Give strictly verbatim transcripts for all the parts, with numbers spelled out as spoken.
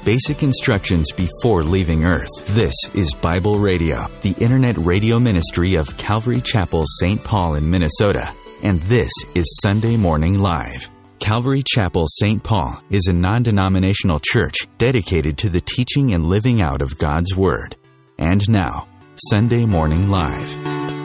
basic instructions before leaving Earth. This is Bible Radio, the internet radio ministry of Calvary Chapel, Saint Paul in Minnesota. And this is Sunday Morning Live. Calvary Chapel, Saint Paul is a non-denominational church dedicated to the teaching and living out of God's Word. And now, Sunday Morning Live.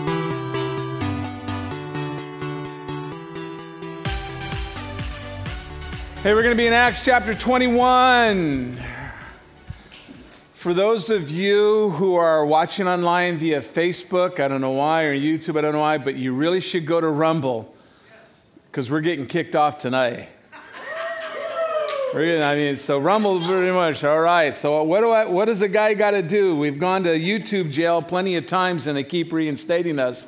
Hey, we're going to be in Acts chapter twenty-one. For those of you who are watching online via Facebook, I don't know why, or YouTube, I don't know why, but you really should go to Rumble, because we're getting kicked off tonight. We're getting, I mean, so Rumble pretty much, all right. So what do I? What does a guy got to do? We've gone to YouTube jail plenty of times, and they keep reinstating us.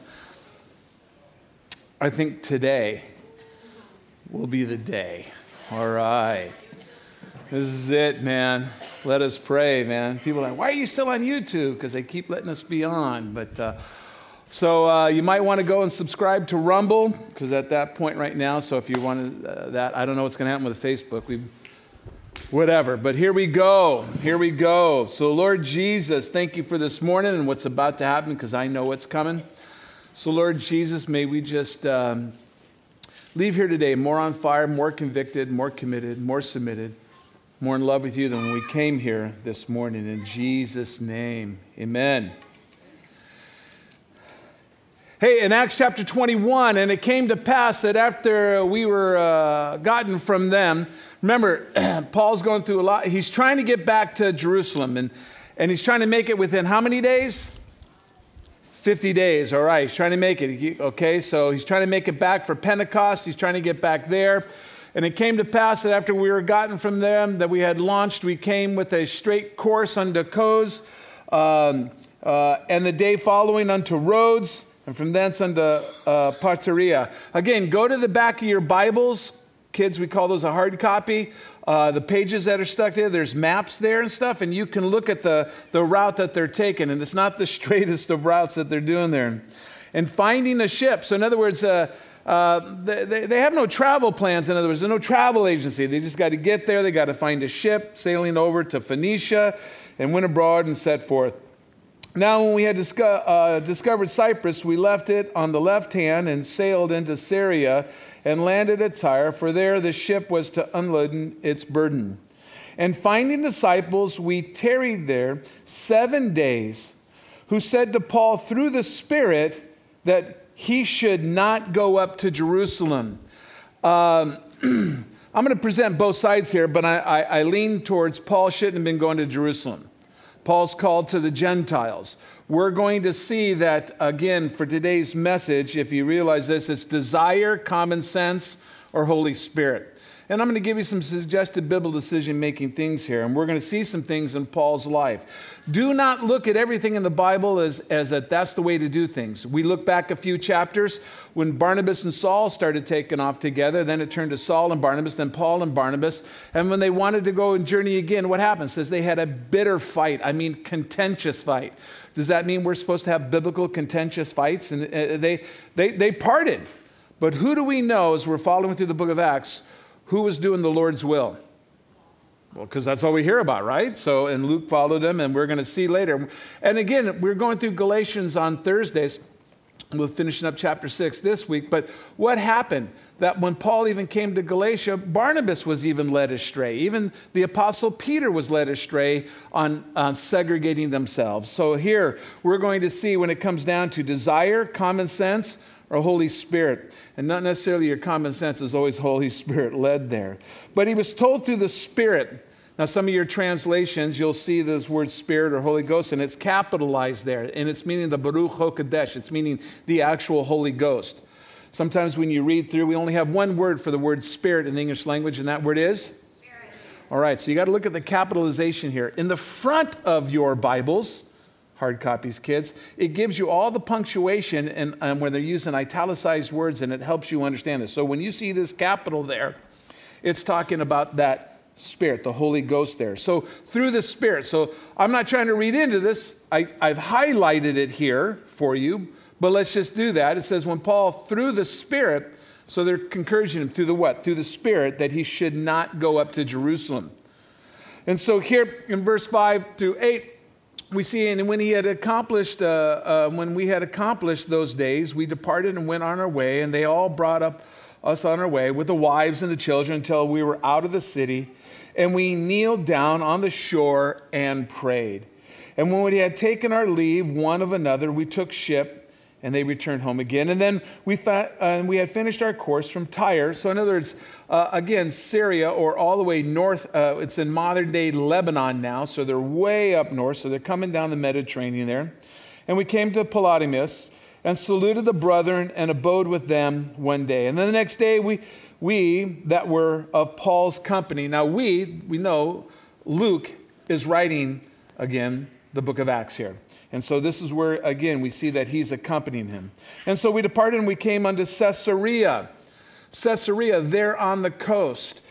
I think today will be the day. All right. This is it, man. Let us pray, man. People are like, why are you still on YouTube? Because they keep letting us be on. But uh, so uh, you might want to go and subscribe to Rumble, because at that point right now, so if you want uh, that, I don't know what's going to happen with Facebook. We, whatever. But here we go. Here we go. So Lord Jesus, thank you for this morning and what's about to happen, because I know what's coming. So Lord Jesus, may we just... Um, leave here today more on fire, more convicted, more committed, more submitted, more in love with you than when we came here this morning. In Jesus' name, amen. Hey, in Acts chapter twenty-one, and it came to pass that after we were uh, gotten from them, remember, Paul's going through a lot. He's trying to get back to Jerusalem, and, and he's trying to make it within how many days? fifty days, all right. He's trying to make it, okay? So he's trying to make it back for Pentecost. He's trying to get back there. And it came to pass that after we were gotten from them, that we had launched, we came with a straight course unto Kos, um, uh, and the day following unto Rhodes, and from thence unto uh, Parteria. Again, go to the back of your Bibles. Kids, we call those a hard copy. Uh, the pages that are stuck there, there's maps there and stuff, and you can look at the, the route that they're taking, and it's not the straightest of routes that they're doing there. And finding a ship. So in other words, uh, uh, they, they have no travel plans. In other words, there's no travel agency. They just got to get there. They got to find a ship sailing over to Phoenicia and went abroad and set forth. Now, when we had disco- uh, discovered Cyprus, we left it on the left hand and sailed into Syria and landed at Tyre, for there the ship was to unload its burden. And finding disciples, we tarried there seven days, who said to Paul through the Spirit that he should not go up to Jerusalem. Um, I'm going to present both sides here, but I, I, I lean towards Paul shouldn't have been going to Jerusalem. Paul's called to the Gentiles. We're going to see that, again, for today's message, if you realize this, it's desire, common sense, or Holy Spirit. And I'm going to give you some suggested biblical decision-making things here, and we're going to see some things in Paul's life. Do not look at everything in the Bible as, as that that's the way to do things. We look back a few chapters when Barnabas and Saul started taking off together. Then it turned to Saul and Barnabas, then Paul and Barnabas. And when they wanted to go and journey again, what happened? It says they had a bitter fight. I mean, contentious fight. Does that mean we're supposed to have biblical contentious fights? And they, they, they parted. But who do we know as we're following through the book of Acts, who was doing the Lord's will? Well, because that's all we hear about, right? So, and Luke followed him, and we're going to see later. And again, we're going through Galatians on Thursdays. We're finishing up chapter six this week. But what happened? That when Paul even came to Galatia, Barnabas was even led astray. Even the apostle Peter was led astray on, on segregating themselves. So here, we're going to see when it comes down to desire, common sense, or Holy Spirit. And not necessarily your common sense is always Holy Spirit led there. But he was told through the Spirit. Now, some of your translations, you'll see this word Spirit or Holy Ghost, and it's capitalized there. And it's meaning the Baruch HaKodesh. It's meaning the actual Holy Ghost. Sometimes when you read through, we only have one word for the word Spirit in the English language, and that word is? Spirit. All right, so you got to look at the capitalization here. In the front of your Bibles, hard copies, kids, it gives you all the punctuation and, and where they're using italicized words, and it helps you understand this. So when you see this capital there, it's talking about that Spirit, the Holy Ghost there. So through the Spirit. So I'm not trying to read into this. I, I've highlighted it here for you, but let's just do that. It says when Paul, through the Spirit, so they're encouraging him through the what? Through the Spirit, that he should not go up to Jerusalem. And so here in verse five through eight, we see, and when he had accomplished, uh, uh, when we had accomplished those days, we departed and went on our way, and they all brought up us on our way with the wives and the children until we were out of the city, and we kneeled down on the shore and prayed. And when we had taken our leave one of another, we took ship, and they returned home again. And then we fa- uh, we had finished our course from Tyre. So in other words, uh, again, Syria, or all the way north, uh, it's in modern-day Lebanon now, so they're way up north, so they're coming down the Mediterranean there. And we came to Ptolemais and saluted the brethren and abode with them one day. And then the next day, we, we that were of Paul's company. Now we, we know Luke is writing, again, the book of Acts here. And so this is where, again, we see that he's accompanying him. And so we departed and we came unto Caesarea. Caesarea, there on the coast.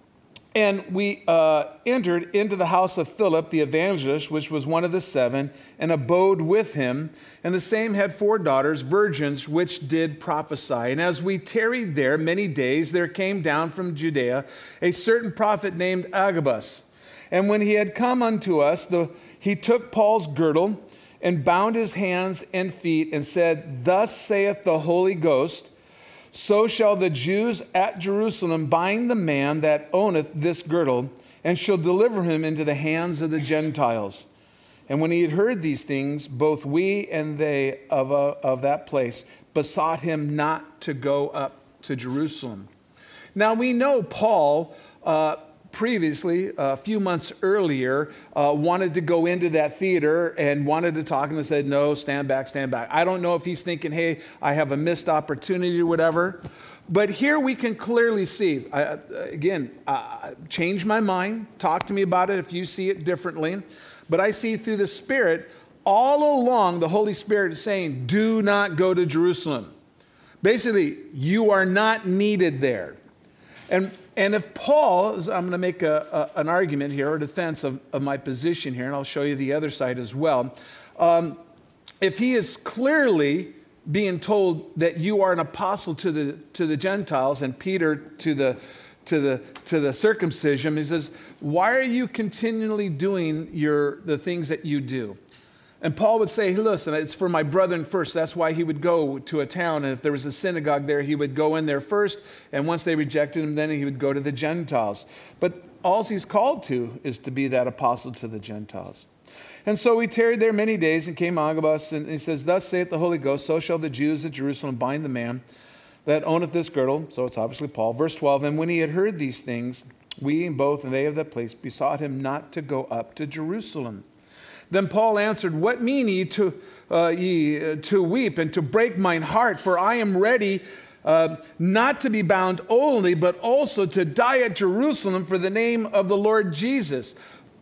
And we uh, entered into the house of Philip the evangelist, which was one of the seven, and abode with him. And the same had four daughters, virgins, which did prophesy. And as we tarried there many days, there came down from Judea a certain prophet named Agabus. And when he had come unto us, the, he took Paul's girdle, and bound his hands and feet, and said, Thus saith the Holy Ghost, so shall the Jews at Jerusalem bind the man that owneth this girdle, and shall deliver him into the hands of the Gentiles. And when he had heard these things, both we and they of, uh, of that place besought him not to go up to Jerusalem. Now we know Paul, uh, previously, a few months earlier, uh, wanted to go into that theater and wanted to talk, and they said, no, stand back, stand back. I don't know if he's thinking, hey, I have a missed opportunity or whatever. But here we can clearly see, uh, again, uh, change my mind, talk to me about it if you see it differently. But I see through the Spirit, all along the Holy Spirit is saying, do not go to Jerusalem. Basically, you are not needed there. And And if Paul, I'm going to make a, a, an argument here, or defense of, of my position here, and I'll show you the other side as well. Um, if he is clearly being told that you are an apostle to the to the Gentiles, and Peter to the to the to the circumcision, he says, why are you continually doing your the things that you do? And Paul would say, hey, listen, it's for my brethren first. That's why he would go to a town, and if there was a synagogue there, he would go in there first, and once they rejected him, then he would go to the Gentiles. But all he's called to is to be that apostle to the Gentiles. And so we tarried there many days, and came Agabus, and he says, Thus saith the Holy Ghost, so shall the Jews at Jerusalem bind the man that owneth this girdle. So it's obviously Paul. Verse twelve, and when he had heard these things, we both and they of that place besought him not to go up to Jerusalem. Then Paul answered, What mean ye to uh, ye uh, to weep and to break mine heart? For I am ready uh, not to be bound only, but also to die at Jerusalem for the name of the Lord Jesus.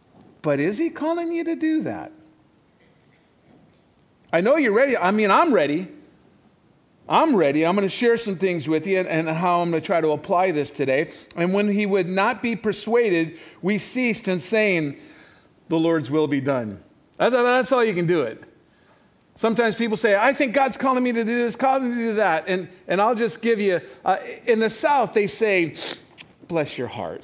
But is he calling you to do that? I know you're ready. I mean, I'm ready. I'm ready. I'm going to share some things with you and, and how I'm going to try to apply this today. And when he would not be persuaded, we ceased in saying, The Lord's will be done. That's, that's all you can do it. Sometimes people say, I think God's calling me to do this, calling me to do that. And, and I'll just give you, uh, in the South, they say, bless your heart.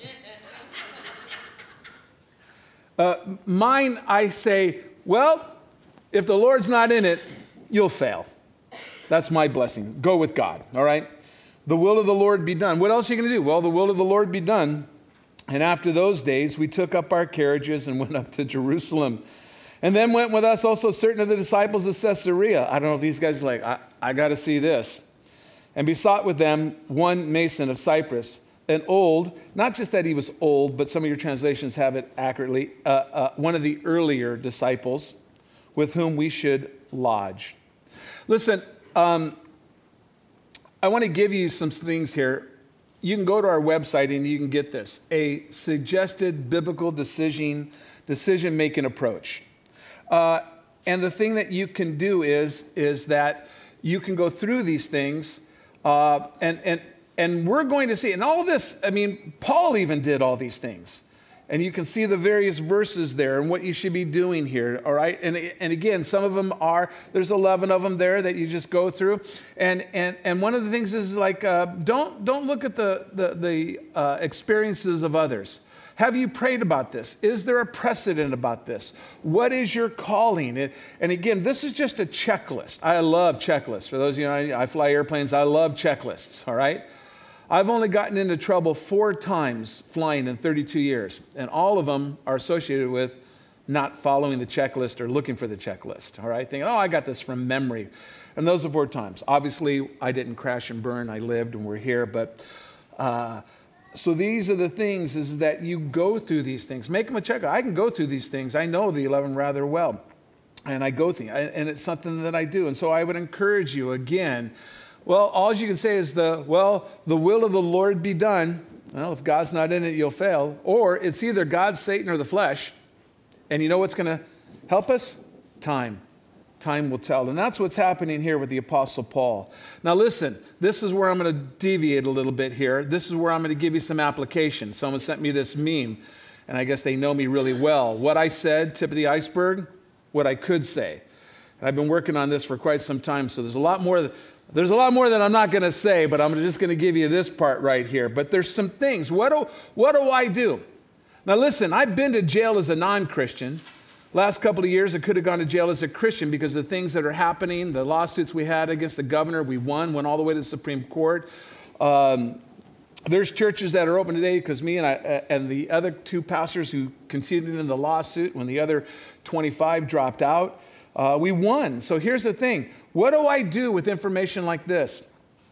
Uh, mine, I say, well, if the Lord's not in it, you'll fail. That's my blessing. Go with God, all right? The will of the Lord be done. What else are you going to do? Well, the will of the Lord be done. And after those days, we took up our carriages and went up to Jerusalem. And then went with us also certain of the disciples of Caesarea. I don't know if these guys are like, I, I got to see this. And besought with them one Mason of Cyprus, an old, not just that he was old, but some of your translations have it accurately, uh, uh, one of the earlier disciples with whom we should lodge. Listen, um, I want to give you some things here. You can go to our website and you can get this, a suggested biblical decision, decision-making approach. Uh, and the thing that you can do is, is that you can go through these things, uh, and, and, and we're going to see, and all this, I mean, Paul even did all these things. And you can see the various verses there and what you should be doing here, all right? And, and again, some of them are, there's eleven of them there that you just go through. And and, and one of the things is like, uh, don't, don't look at the, the, the uh, experiences of others. Have you prayed about this? Is there a precedent about this? What is your calling? And again, this is just a checklist. I love checklists. For those of you who know, I fly airplanes, I love checklists, all right? I've only gotten into trouble four times flying in thirty-two years, and all of them are associated with not following the checklist or looking for the checklist, all right? Thinking, oh, I got this from memory. And those are four times. Obviously, I didn't crash and burn. I lived and we're here. But uh, so these are the things is that you go through these things. Make them a checklist. I can go through these things. I know the eleven rather well. And I go through, and it's something that I do. And so I would encourage you again. Well, all you can say is the, well, the will of the Lord be done. Well, if God's not in it, you'll fail. Or it's either God, Satan, or the flesh. And you know what's going to help us? Time. Time will tell. And that's what's happening here with the Apostle Paul. Now listen, this is where I'm going to deviate a little bit here. This is where I'm going to give you some application. Someone sent me this meme, and I guess they know me really well. What I said, tip of the iceberg, what I could say. And I've been working on this for quite some time, so there's a lot more that, there's a lot more that I'm not going to say, but I'm just going to give you this part right here. But there's some things. What do, what do I do? Now listen, I've been to jail as a non-Christian. Last couple of years, I could have gone to jail as a Christian because of the things that are happening, the lawsuits we had against the governor, we won, went all the way to the Supreme Court. Um, there's churches that are open today because me and I and the other two pastors who conceded in the lawsuit when the other twenty-five dropped out, uh, we won. So here's the thing. What do I do with information like this?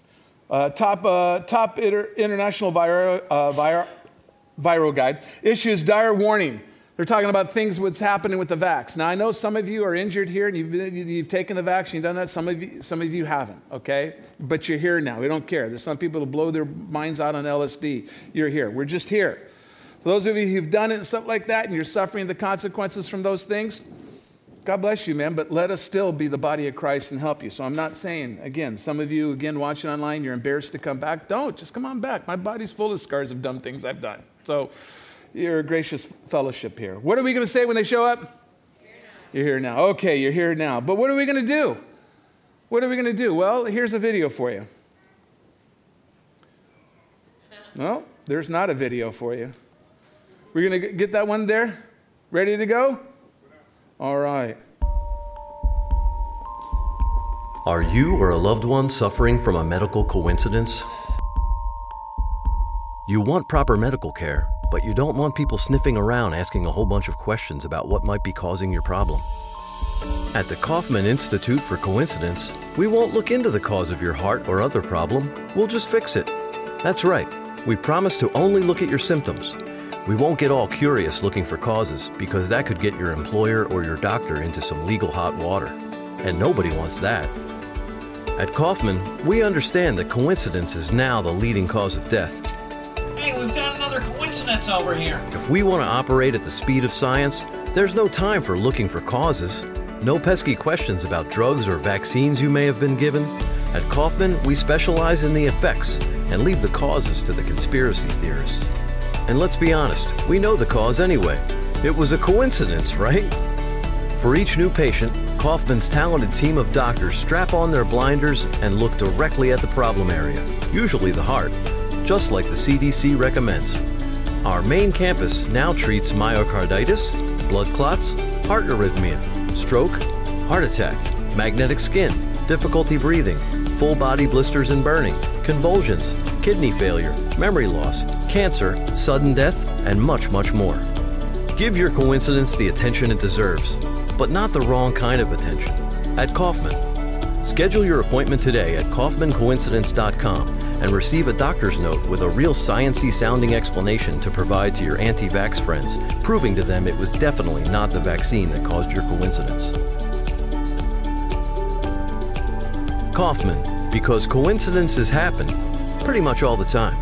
Uh, top uh, top inter- international viral, uh, viral, viral guide issues dire warning. They're talking about things what's happening with the vax. Now, I know some of you are injured here and you've, you've taken the vaccine, you've done that. Some of you, some of you haven't, okay? But you're here now. We don't care. There's some people who blow their minds out on L S D. You're here. We're just here. For those of you who've done it and stuff like that and you're suffering the consequences from those things, God bless you, man, but let us still be the body of Christ and help you. So I'm not saying, again, some of you, again, watching online, you're embarrassed to come back. Don't. Just come on back. My body's full of scars of dumb things I've done. So you're a gracious fellowship here. What are we going to say when they show up? You're here now. Okay, you're here now. But what are we going to do? What are we going to do? Well, here's a video for you. Well, there's not a video for you. We're going to get that one there? Ready to go? All right. Are you or a loved one suffering from a medical coincidence? You want proper medical care, but you don't want people sniffing around asking a whole bunch of questions about what might be causing your problem. At the Kaufman Institute for Coincidence, we won't look into the cause of your heart or other problem, we'll just fix it. That's right, we promise to only look at your symptoms. We won't get all curious looking for causes because that could get your employer or your doctor into some legal hot water. And nobody wants that. At Kaufman, we understand that coincidence is now the leading cause of death. Hey, we've got another coincidence over here. If we want to operate at the speed of science, there's no time for looking for causes. No pesky questions about drugs or vaccines you may have been given. At Kaufman, we specialize in the effects and leave the causes to the conspiracy theorists. And let's be honest, we know the cause anyway. It was a coincidence, right? For each new patient, Kaufman's talented team of doctors strap on their blinders and look directly at the problem area, usually the heart, just like the C D C recommends. Our main campus now treats myocarditis, blood clots, heart arrhythmia, stroke, heart attack, magnetic skin, difficulty breathing, full body blisters and burning, convulsions, kidney failure, memory loss, cancer, sudden death, and much, much more. Give your coincidence the attention it deserves, but not the wrong kind of attention. At Kaufman, schedule your appointment today at kaufman coincidence dot com and receive a doctor's note with a real science-y sounding explanation to provide to your anti-vax friends, proving to them it was definitely not the vaccine that caused your coincidence. Kaufman, because coincidences happen pretty much all the time.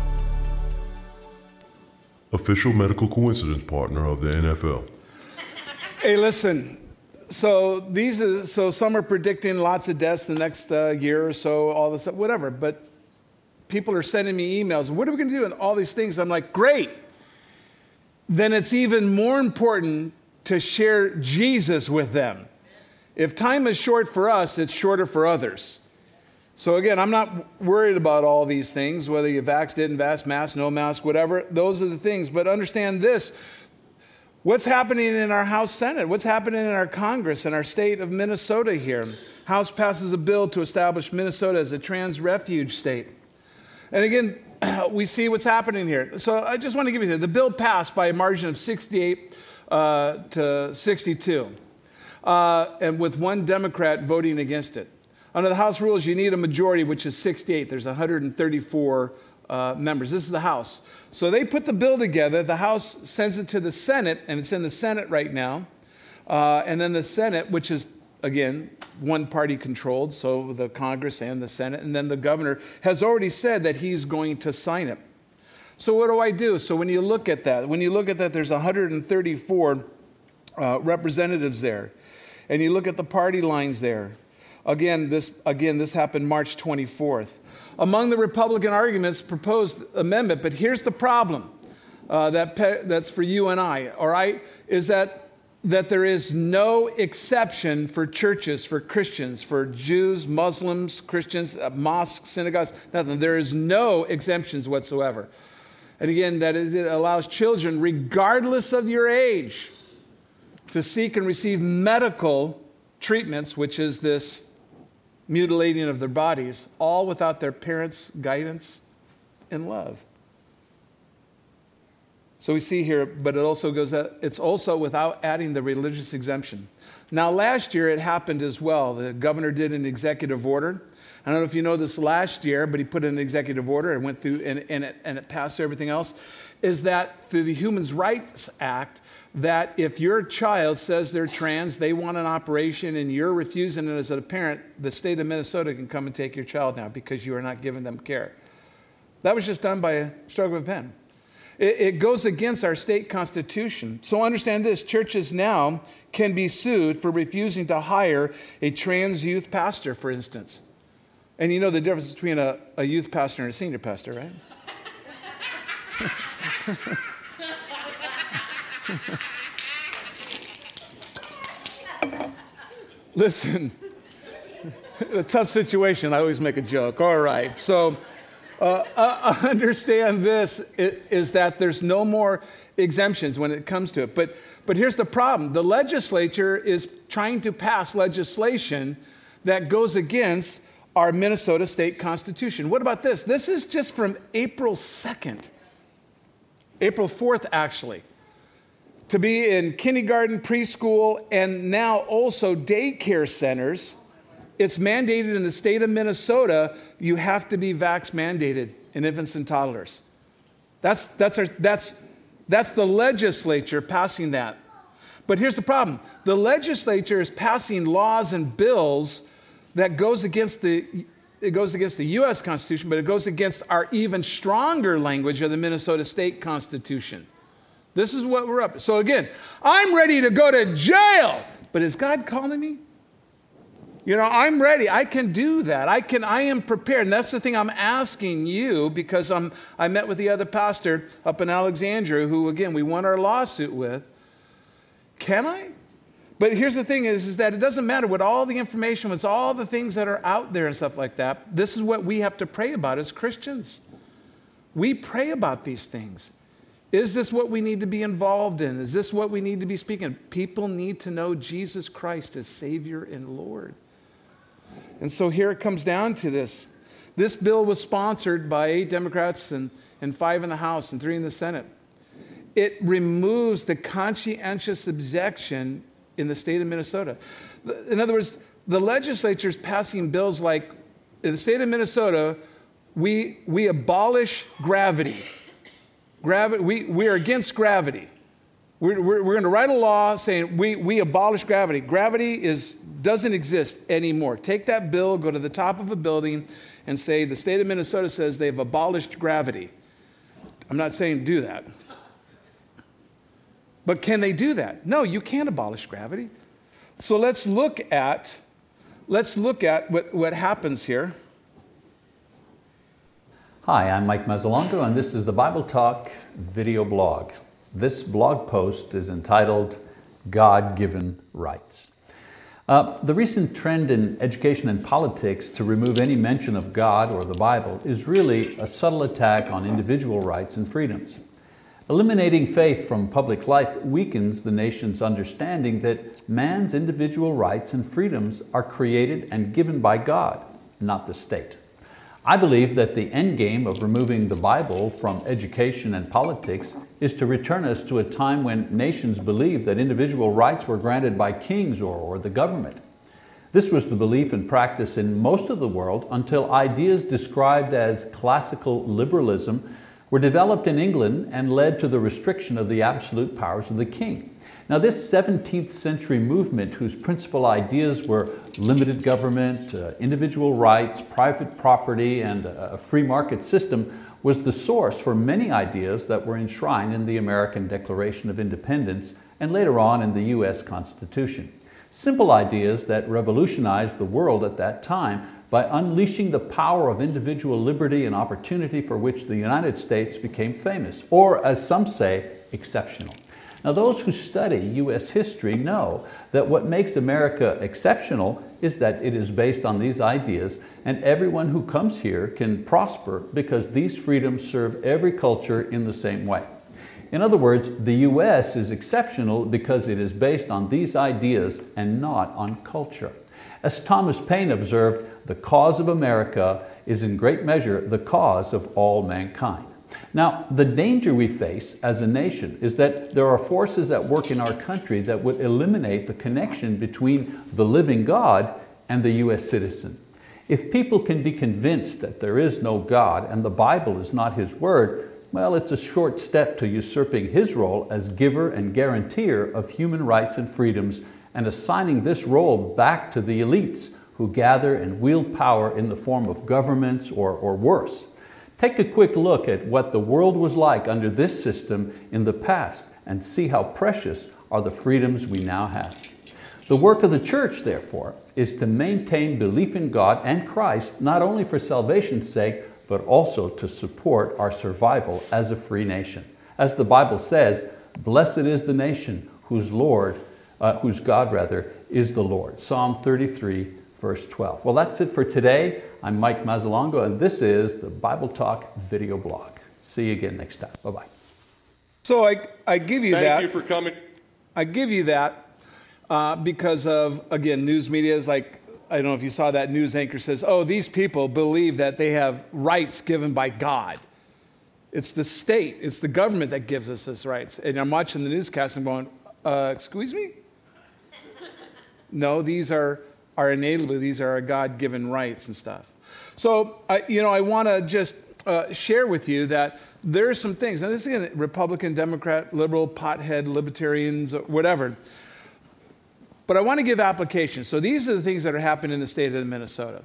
Official medical coincidence partner of the N F L. Hey, listen. So these are, so some are predicting lots of deaths the next uh, year or so, all this, whatever. But people are sending me emails. What are we going to do? And all these things. I'm like, great. Then it's even more important to share Jesus with them. If time is short for us, it's shorter for others. So again, I'm not worried about all these things, whether you vax, didn't vax, mask, no mask, whatever. Those are the things. But understand this. What's happening in our House Senate? What's happening in our Congress, in our state of Minnesota here? House passes a bill to establish Minnesota as a trans refuge state. And again, we see what's happening here. So I just want to give you this. The bill passed by a margin of sixty-eight uh, to sixty-two, uh, and with one Democrat voting against it. Under the House rules, you need a majority, which is sixty-eight. There's one hundred thirty-four uh, members. This is the House. So they put the bill together. The House sends it to the Senate, and it's in the Senate right now. Uh, and then the Senate, which is, again, one-party controlled, so the Congress and the Senate, and then the governor has already said that he's going to sign it. So what do I do? So when you look at that, when you look at that, there's one hundred thirty-four uh, representatives there. And you look at the party lines there. Again, this again this happened March twenty-fourth. Among the Republican arguments, proposed amendment, but here's the problem uh, that pe- that's for you and I, all right, is that that there is no exception for churches, for Christians, for Jews, Muslims, Christians, uh, mosques, synagogues, nothing. There is no exemptions whatsoever. And again, that is, it allows children, regardless of your age, to seek and receive medical treatments, which is this mutilating of their bodies, all without their parents' guidance and love. So we see here, but it also goes, it's also without adding the religious exemption. Now, last year it happened as well. The governor did an executive order. I don't know if you know this last year, but he put in an executive order and went through, and, and, it, and it passed everything else, is that through the Human Rights Act, that if your child says they're trans, they want an operation, and you're refusing it as a parent, the state of Minnesota can come and take your child now because you are not giving them care. That was just done by a stroke of a pen. It, it goes against our state constitution. So understand this, churches now can be sued for refusing to hire a trans youth pastor, for instance. And you know the difference between a, a youth pastor and a senior pastor, right? Listen, a tough situation. I always make a joke. All right. So uh, uh, understand this is that there's no more exemptions when it comes to it. But, but here's the problem. The legislature is trying to pass legislation that goes against our Minnesota state constitution. What about this? This is just from April second. April fourth, actually. To be in kindergarten, preschool, and now also daycare centers, it's mandated in the state of Minnesota, you have to be vax mandated in infants and toddlers. That's, that's, our, that's, that's the legislature passing that. But here's the problem. The legislature is passing laws and bills that goes against the, it goes against the U S Constitution, but it goes against our even stronger language of the Minnesota State Constitution. This is what we're up to. So again, I'm ready to go to jail, but is God calling me? You know, I'm ready. I can do that. I can. I am prepared. And that's the thing I'm asking you, because I'm, I met with the other pastor up in Alexandria who, again, we won our lawsuit with. Can I? But here's the thing is, is that it doesn't matter what all the information, what's all the things that are out there and stuff like that. This is what we have to pray about as Christians. We pray about these things. Is this what we need to be involved in? Is this what we need to be speaking? People need to know Jesus Christ as Savior and Lord. And so here it comes down to this. This bill was sponsored by eight Democrats and, and five in the House and three in the Senate. It removes the conscientious objection in the state of Minnesota. In other words, the legislature is passing bills like, in the state of Minnesota, we, we abolish gravity. Gravity, we, we are against gravity. We're, we're, we're going to write a law saying we, we abolish gravity. Gravity is, doesn't exist anymore. Take that bill, go to the top of a building, and say the state of Minnesota says they've abolished gravity. I'm not saying do that. But can they do that? No, you can't abolish gravity. So let's look at, let's look at what, what happens here. Hi, I'm Mike Mazzalongo, and this is the Bible Talk video blog. This blog post is entitled God-Given Rights. Uh, the recent trend in education and politics to remove any mention of God or the Bible is really a subtle attack on individual rights and freedoms. Eliminating faith from public life weakens the nation's understanding that man's individual rights and freedoms are created and given by God, not the state. I believe that the end game of removing the Bible from education and politics is to return us to a time when nations believed that individual rights were granted by kings or, or the government. This was the belief and practice in most of the world until ideas described as classical liberalism were developed in England and led to the restriction of the absolute powers of the king. Now, this seventeenth century movement, whose principal ideas were limited government, uh, individual rights, private property, and a free market system, was the source for many ideas that were enshrined in the American Declaration of Independence and later on in the U S Constitution. Simple ideas that revolutionized the world at that time by unleashing the power of individual liberty and opportunity for which the United States became famous, or as some say, exceptional. Now, those who study U S history know that what makes America exceptional is that it is based on these ideas, and everyone who comes here can prosper because these freedoms serve every culture in the same way. In other words, the U S is exceptional because it is based on these ideas and not on culture. As Thomas Paine observed, the cause of America is in great measure the cause of all mankind. Now, the danger we face as a nation is that there are forces at work in our country that would eliminate the connection between the living God and the U S citizen. If people can be convinced that there is no God and the Bible is not His word, well, it's a short step to usurping His role as giver and guarantor of human rights and freedoms and assigning this role back to the elites who gather and wield power in the form of governments or, or worse. Take a quick look at what the world was like under this system in the past and see how precious are the freedoms we now have. The work of the church, therefore, is to maintain belief in God and Christ, not only for salvation's sake, but also to support our survival as a free nation. As the Bible says, blessed is the nation whose Lord, uh, whose God rather, is the Lord. Psalm thirty-three, verse twelve. Well, that's it for today. I'm Mike Mazzalongo, and this is the Bible Talk video blog. See you again next time. Bye-bye. So I, I give you Thank that. Thank you for coming. I give you that uh, because of, again, news media is like, I don't know if you saw that news anchor says, oh, these people believe that they have rights given by God. It's the state, it's the government that gives us those rights. And I'm watching the newscast and going, uh, excuse me? No, these are, are inalienable. These are our God-given rights and stuff. So, I, you know, I want to just uh, share with you that there are some things. Now, this is again, Republican, Democrat, liberal, pothead, libertarians, whatever. But I want to give applications. So these are the things that are happening in the state of Minnesota.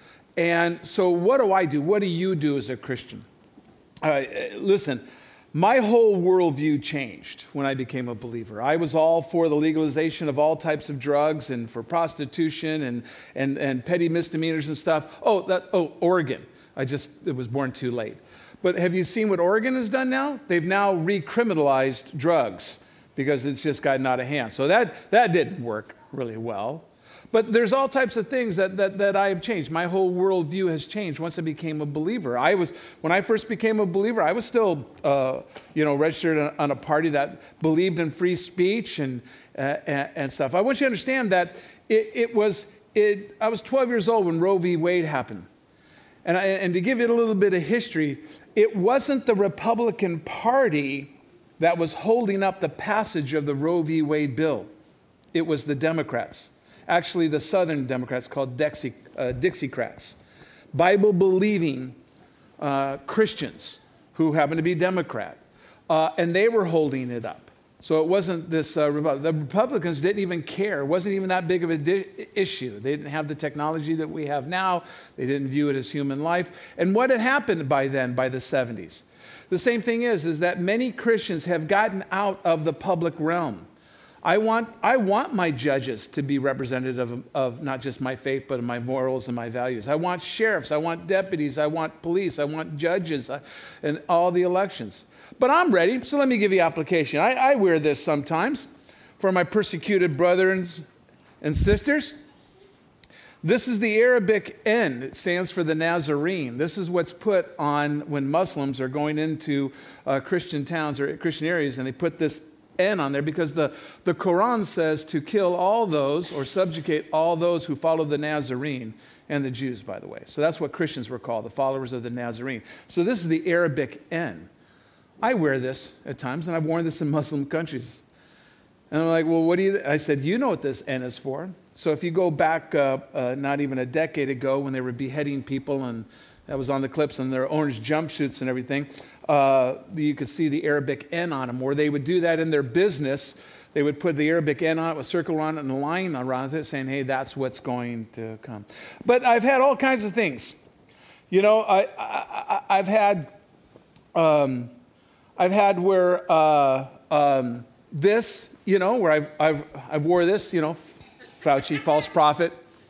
And so what do I do? What do you do as a Christian? Uh, listen, my whole worldview changed when I became a believer. I was all for the legalization of all types of drugs and for prostitution and, and, and petty misdemeanors and stuff. Oh, that, oh, Oregon. I just it was born too late. But have you seen what Oregon has done now? They've now recriminalized drugs because it's just gotten out of hand. So that, that didn't work really well. But there's all types of things that, that, that I have changed. My whole worldview has changed once I became a believer. I was, when I first became a believer, I was still, uh, you know, registered on, on a party that believed in free speech and uh, and, and stuff. I want you to understand that it, it was, it, I was twelve years old when Roe v. Wade happened. And, I, and to give you a little bit of history, it wasn't the Republican Party that was holding up the passage of the Roe v. Wade bill. It was the Democrats. Actually, the Southern Democrats called Dixie, uh, Dixiecrats, Bible-believing uh, Christians who happened to be Democrat, uh, and they were holding it up. So it wasn't this, uh, Republic. The Republicans didn't even care. It wasn't even that big of an di- issue. They didn't have the technology that we have now. They didn't view it as human life. And what had happened by then, by the seventies? The same thing is, is that many Christians have gotten out of the public realm. I want, I want my judges to be representative of, of not just my faith, but of my morals and my values. I want sheriffs, I want deputies, I want police, I want judges, uh, and all the elections. But I'm ready, so let me give you application. I, I wear this sometimes for my persecuted brethren and sisters, this is the Arabic N. It stands for the Nazarene. This is what's put on when Muslims are going into uh, Christian towns or Christian areas, and they put this N on there because the, the Quran says to kill all those or subjugate all those who follow the Nazarene, and the Jews, by the way. So that's what Christians were called, the followers of the Nazarene. So this is the Arabic N. I wear this at times, and I've worn this in Muslim countries. And I'm like, well, what do you, I said, you know what this N is for. So if you go back uh, uh, not even a decade ago when they were beheading people, and that was on the clips, and their orange jumpsuits and everything, uh, you could see the Arabic N on them, or they would do that in their business. They would put the Arabic N on it, a circle around it, and a line around it, saying, hey, that's what's going to come. But I've had all kinds of things. You know, I, I, I've had, um, I've had where uh, um, this, you know, where I've, I've, I've wore this, you know, Fauci, false prophet.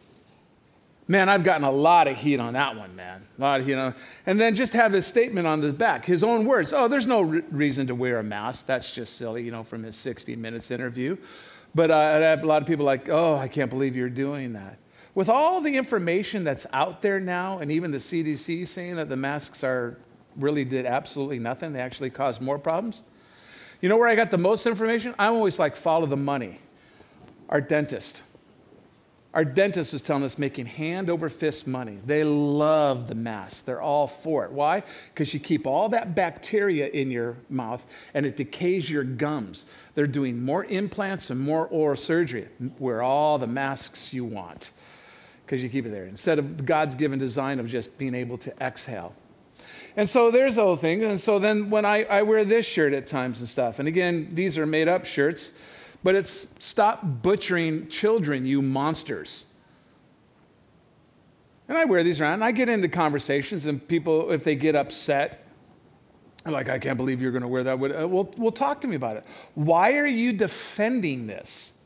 Man, I've gotten a lot of heat on that one, man. A lot of heat on. And then just have his statement on the back, his own words. Oh, there's no re- reason to wear a mask. That's just silly, you know, from his sixty minutes interview. But uh, I have a lot of people like, oh, I can't believe you're doing that. With all the information that's out there now, and even the C D C saying that the masks are really did absolutely nothing, they actually caused more problems. You know where I got the most information? I'm always like, follow the money. Our dentist. Our dentist was telling us making hand over fist money. They love the mask. They're all for it. Why? Because you keep all that bacteria in your mouth and it decays your gums. They're doing more implants and more oral surgery. Wear all the masks you want because you keep it there instead of God's given design of just being able to exhale. And so there's the whole thing. And so then when I, I wear this shirt at times and stuff, and again, these are made up shirts, but it's stop butchering children, you monsters. And I wear these around, and I get into conversations, and people, if they get upset, are like, I can't believe you're going to wear that. Well, well, talk to me about it. Why are you defending this?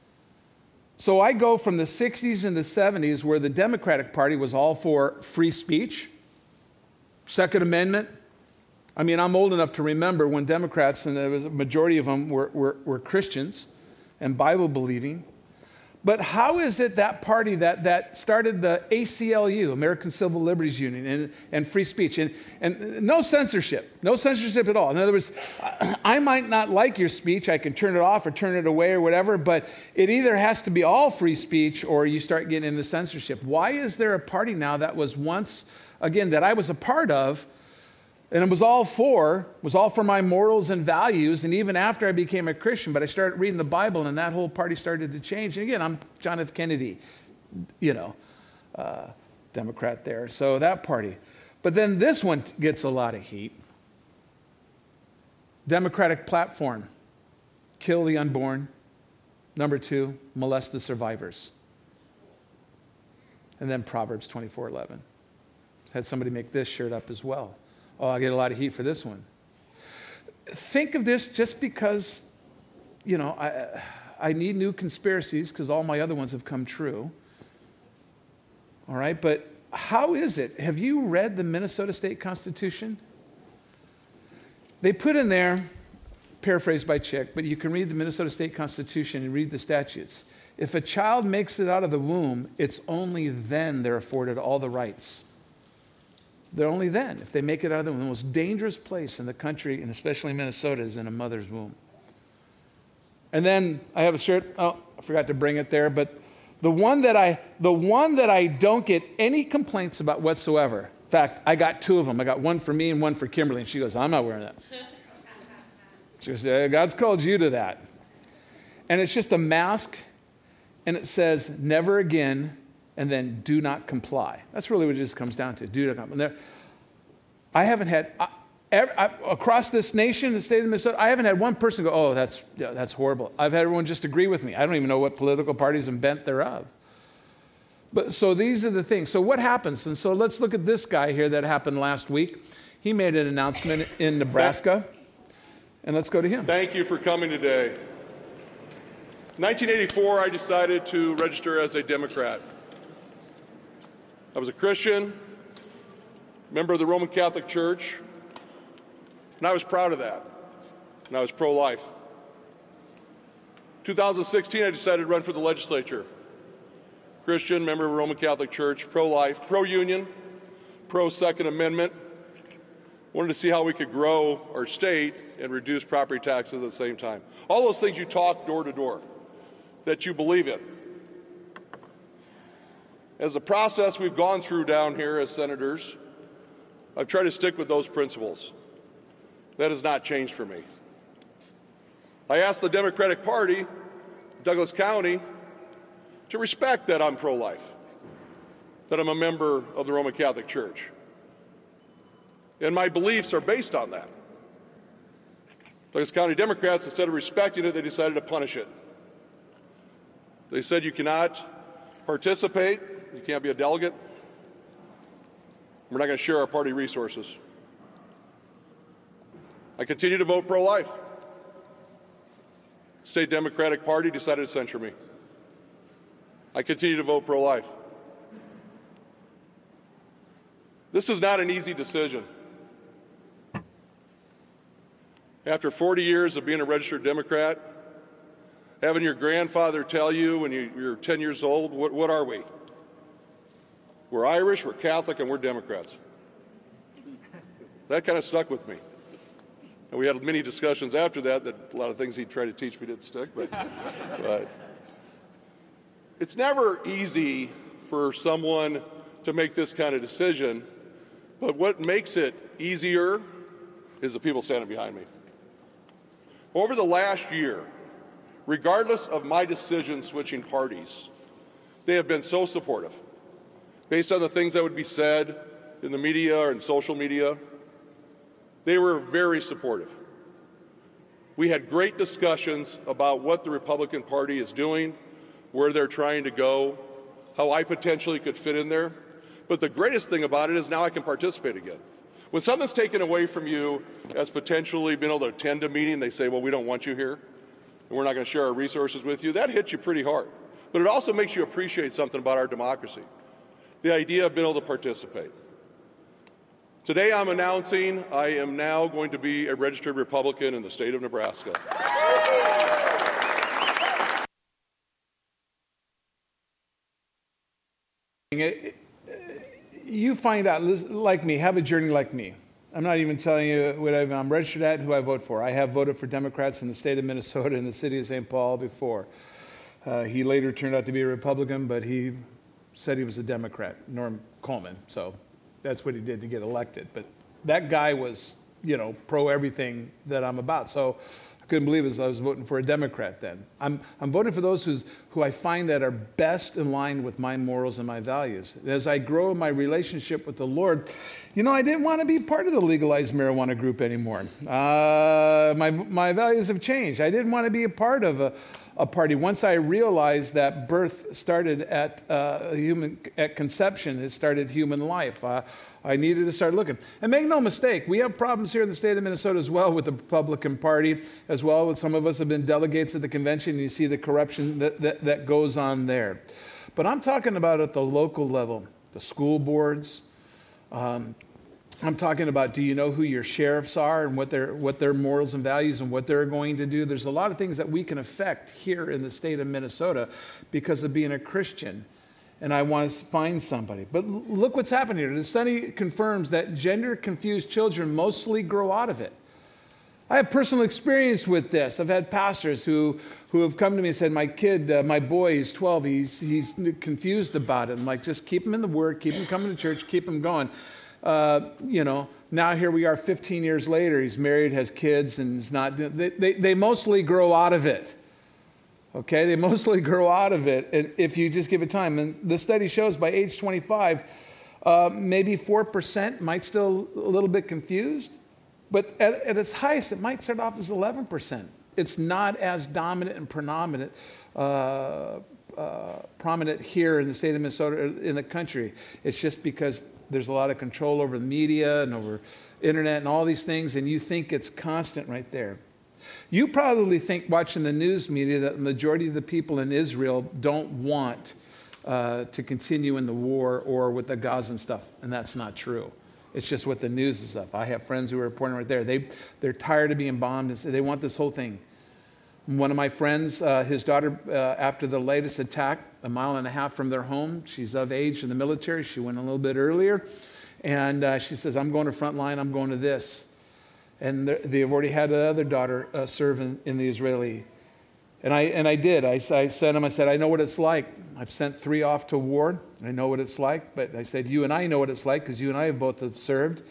So I go from the sixties and the seventies, where the Democratic Party was all for free speech, Second Amendment. I mean, I'm old enough to remember when Democrats, and there was a majority of them were, were, were Christians and Bible-believing. But how is it that party that, that started the A C L U, American Civil Liberties Union, and, and free speech, and, and no censorship, no censorship at all. In other words, I might not like your speech. I can turn it off or turn it away or whatever, but it either has to be all free speech or you start getting into censorship. Why is there a party now that was once, again, that I was a part of, and it was all for, was all for my morals and values, and even after I became a Christian, but I started reading the Bible, and that whole party started to change. And again, I'm John F. Kennedy, you know, uh, Democrat there, so that party. But then this one gets a lot of heat. Democratic platform, kill the unborn. Number two, molest the survivors. And then Proverbs twenty-four eleven. Had somebody make this shirt up as well. Oh, I get a lot of heat for this one. Think of this just because, you know, I, I need new conspiracies because all my other ones have come true. All right, but how is it? Have you read the Minnesota State Constitution? They put in there, paraphrased by Chick, but you can read the Minnesota State Constitution and read the statutes. If a child makes it out of the womb, it's only then they're afforded all the rights. They're only then, if they make it out of the womb. The most dangerous place in the country, and especially Minnesota, is in a mother's womb. And then I have a shirt, oh, I forgot to bring it there, but the one that I, the one that I don't get any complaints about whatsoever. In fact, I got two of them. I got one for me and one for Kimberly, and she goes, I'm not wearing that. She goes, yeah, God's called you to that. And it's just a mask, and it says, never again, and then do not comply. That's really what it just comes down to, do not comply. I haven't had, I, every, I, across this nation, the state of Minnesota, I haven't had one person go, oh, that's, yeah, that's horrible. I've had everyone just agree with me. I don't even know what political parties and bent thereof. But so these are the things. So what happens? And so let's look at this guy here that happened last week. He made an announcement in Nebraska. And let's go to him. Thank you for coming today. In nineteen eighty-four, I decided to register as a Democrat. I was a Christian, member of the Roman Catholic Church, and I was proud of that, and I was pro-life. two thousand sixteen, I decided to run for the legislature. Christian, member of the Roman Catholic Church, pro-life, pro-union, pro-Second Amendment. Wanted to see how we could grow our state and reduce property taxes at the same time. All those things you talk door to door that you believe in. As a process we've gone through down here as senators, I've tried to stick with those principles. That has not changed for me. I asked the Democratic Party, Douglas County, to respect that I'm pro-life, that I'm a member of the Roman Catholic Church. And my beliefs are based on that. Douglas County Democrats, instead of respecting it, they decided to punish it. They said you cannot participate, you can't be a delegate. We're not going to share our party resources. I continue to vote pro-life. State Democratic Party decided to censure me. I continue to vote pro-life. This is not an easy decision. After forty years of being a registered Democrat, having your grandfather tell you when you, you're ten years old, what, what are we? We're Irish, we're Catholic, and we're Democrats. That kind of stuck with me. And we had many discussions after that that a lot of things he tried to teach me didn't stick. But, but it's never easy for someone to make this kind of decision. But what makes it easier is the people standing behind me. Over the last year, regardless of my decision switching parties, they have been so supportive. Based on the things that would be said in the media or in social media, they were very supportive. We had great discussions about what the Republican Party is doing, where they're trying to go, how I potentially could fit in there. But the greatest thing about it is now I can participate again. When something's taken away from you as potentially being able to attend a meeting, they say, well, we don't want you here, and we're not going to share our resources with you, that hits you pretty hard. But it also makes you appreciate something about our democracy, the idea of being able to participate. Today I'm announcing I am now going to be a registered Republican in the state of Nebraska. You find out, like me, have a journey like me. I'm not even telling you what I'm registered at and who I vote for. I have voted for Democrats in the state of Minnesota and the city of Saint Paul before. Uh, he later turned out to be a Republican, but he said he was a Democrat, Norm Coleman. So that's what he did to get elected. But that guy was, you know, pro everything that I'm about. So I couldn't believe it. I was voting for a Democrat then. I'm I'm voting for those who's, who I find that are best in line with my morals and my values. As I grow in my relationship with the Lord, you know, I didn't want to be part of the legalized marijuana group anymore. Uh, my my values have changed. I didn't want to be a part of a, a party. Once I realized that birth started at uh, human at conception, it started human life. Uh, I needed to start looking. And make no mistake, we have problems here in the state of Minnesota as well with the Republican Party, as well. With some of us have been delegates at the convention, and you see the corruption that, that, that goes on there. But I'm talking about at the local level, the school boards. Um, I'm talking about, do you know who your sheriffs are and what their what their morals and values and what they're going to do? There's a lot of things that we can affect here in the state of Minnesota because of being a Christian. And I want to find somebody. But look what's happened here. The study confirms that gender-confused children mostly grow out of it. I have personal experience with this. I've had pastors who, who have come to me and said, my kid, uh, my boy, he's twelve, he's, he's confused about it. I'm like, just keep him in the Word, keep him coming to church, keep him going. Uh, you know, now here we are fifteen years later. He's married, has kids, and is not. They, they, they mostly grow out of it. Okay, they mostly grow out of it, and if you just give it time. And the study shows by age twenty-five, uh, maybe four percent might still a little bit confused, but at, at its highest, it might start off as eleven percent. It's not as dominant and predominant. Uh, uh, prominent here in the state of Minnesota, in the country. It's just because there's a lot of control over the media and over internet and all these things, and you think it's constant right there. You probably think, watching the news media, that the majority of the people in Israel don't want uh, to continue in the war or with the Gaza and stuff, and that's not true. It's just what the news is of. I have friends who are reporting right there. They, they're tired of being bombed, and they want this whole thing. One of my friends, uh, his daughter, uh, after the latest attack, a mile and a half from their home, she's of age in the military. She went a little bit earlier. And uh, she says, I'm going to front line, I'm going to this. And they've already had another daughter uh, serve in, in the Israeli. And I and I did. I, I sent them, I said, I know what it's like. I've sent three off to war. I know what it's like. But I said, you and I know what it's like because you and I have both have served.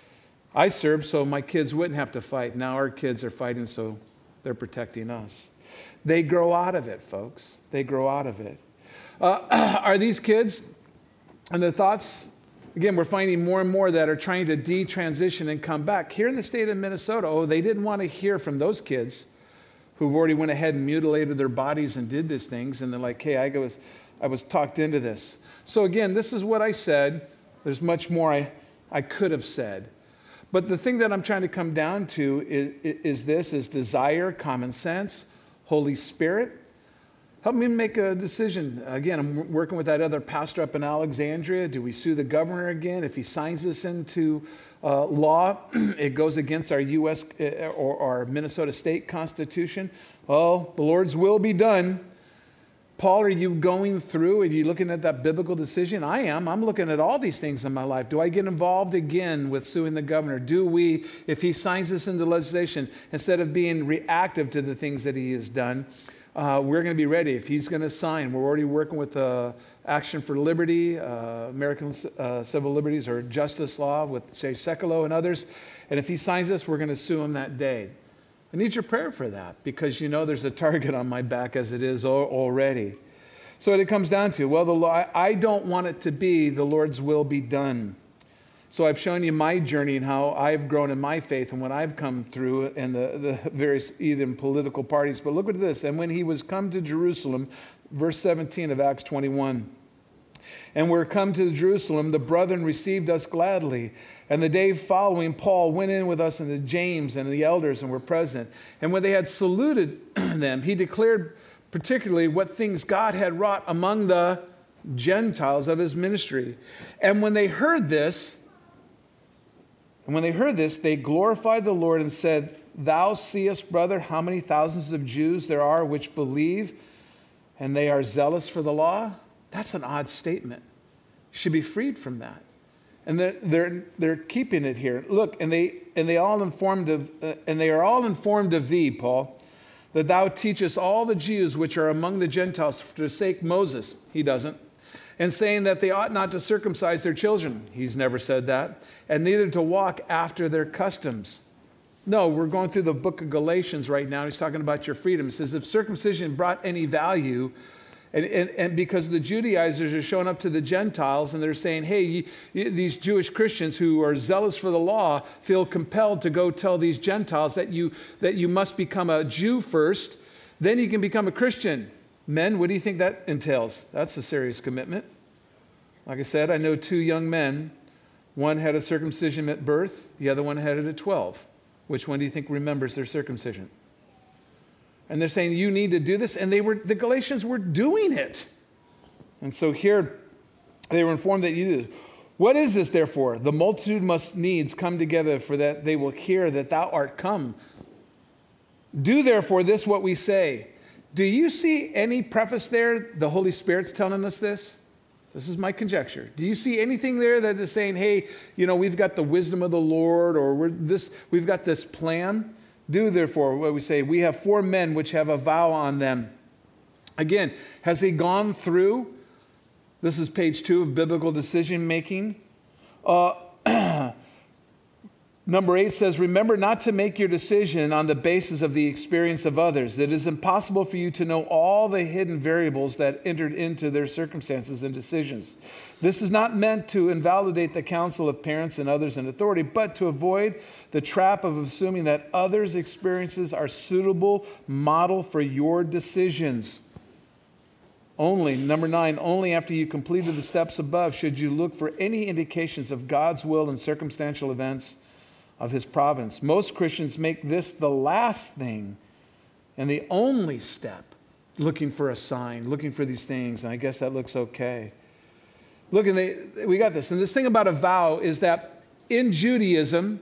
I served so my kids wouldn't have to fight. Now our kids are fighting so they're protecting us. They grow out of it, folks. They grow out of it. Uh, are these kids and their thoughts? Again, we're finding more and more that are trying to detransition and come back. Here in the state of Minnesota, oh, they didn't want to hear from those kids who've already went ahead and mutilated their bodies and did these things. And they're like, hey, I was, I was talked into this. So again, this is what I said. There's much more I, I could have said. But the thing that I'm trying to come down to is, is this, is desire, common sense, Holy Spirit. Help me make a decision. Again, I'm working with that other pastor up in Alexandria. Do we sue the governor again? If he signs this into uh, law, it goes against our U S or our Minnesota state constitution. Oh, the Lord's will be done. Paul, are you going through? Are you looking at that biblical decision? I am. I'm looking at all these things in my life. Do I get involved again with suing the governor? Do we, if he signs this into legislation, instead of being reactive to the things that he has done, Uh, we're going to be ready. If he's going to sign, we're already working with uh, Action for Liberty, uh, American uh, Civil Liberties or Justice Law with, say, Sekulow and others. And if he signs this, we're going to sue him that day. I need your prayer for that because, you know, there's a target on my back as it is already. So what it comes down to, well, the law, I don't want it to be the Lord's will be done. So I've shown you my journey and how I've grown in my faith and when I've come through and the, the various even political parties. But look at this. And when he was come to Jerusalem, verse seventeen of Acts twenty-one, and we're come to Jerusalem, the brethren received us gladly. And the day following, Paul went in with us and the James and the elders and were present. And when they had saluted them, he declared particularly what things God had wrought among the Gentiles of his ministry. And when they heard this, And when they heard this, they glorified the Lord and said, Thou seest, brother, how many thousands of Jews there are which believe, and they are zealous for the law? That's an odd statement. You should be freed from that. And they're, they're, they're keeping it here. Look, and they and they all informed of uh, and they are all informed of thee, Paul, that thou teachest all the Jews which are among the Gentiles to forsake Moses. He doesn't. And saying that they ought not to circumcise their children. He's never said that. And neither to walk after their customs. No, we're going through the book of Galatians right now. He's talking about your freedom. He says if circumcision brought any value, and, and, and because the Judaizers are showing up to the Gentiles and they're saying, hey, you, you, these Jewish Christians who are zealous for the law feel compelled to go tell these Gentiles that you, that you must become a Jew first, then you can become a Christian. Men, what do you think that entails? That's a serious commitment. Like I said, I know two young men. One had a circumcision at birth. The other one had it at twelve. Which one do you think remembers their circumcision? And they're saying, you need to do this. And they were, the Galatians were doing it. And so here, they were informed that you did. What is this, therefore? The multitude must needs come together for that they will hear that thou art come. Do therefore this what we say. Do you see any preface there? The Holy Spirit's telling us this. This is my conjecture. Do you see anything there that is saying, hey, you know, we've got the wisdom of the Lord, or we're this, we've got this plan? Do therefore what we say. We have four men which have a vow on them. Again, has he gone through? This is page two of biblical decision making. Uh, Number eight says, remember not to make your decision on the basis of the experience of others. It is impossible for you to know all the hidden variables that entered into their circumstances and decisions. This is not meant to invalidate the counsel of parents and others in authority, but to avoid the trap of assuming that others' experiences are suitable model for your decisions. Only, number nine, only after you completed the steps above should you look for any indications of God's will in circumstantial events of his providence. Most Christians make this the last thing and the only step, looking for a sign, looking for these things, and I guess that looks okay. Look, and they, we got this. And this thing about a vow is that in Judaism,